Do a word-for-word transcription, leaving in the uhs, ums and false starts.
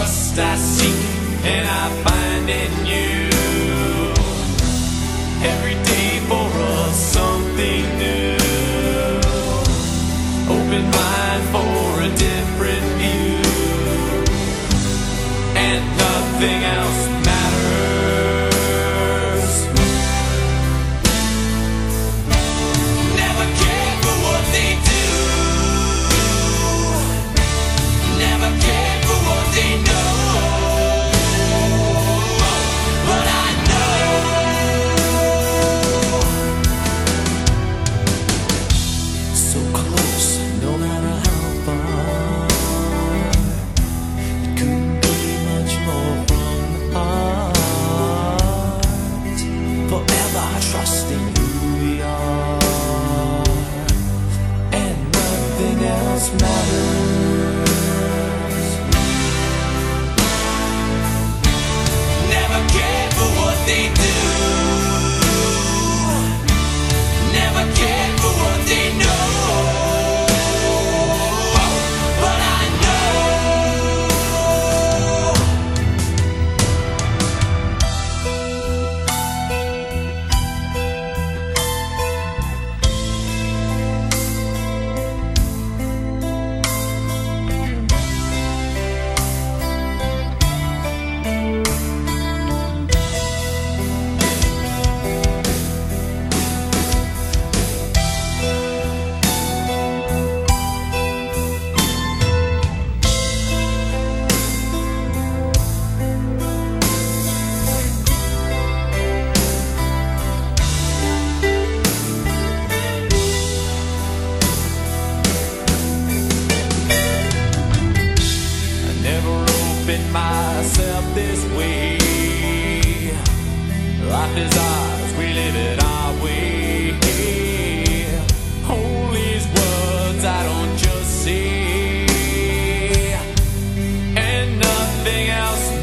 trust I seek, and I find in you. Every day for us something new. Open mind for a different view, and nothing else matters. Never cared for what they do. Never cared for what they know. But I know, so close, no matter how far. It couldn't be much more from the heart. Forever trusting who we are, and nothing else matters. Never cared for what they do. Never cared for what they know. But I know. Myself this way. Life is ours, we live it our way. Hold these words I don't just say, and nothing else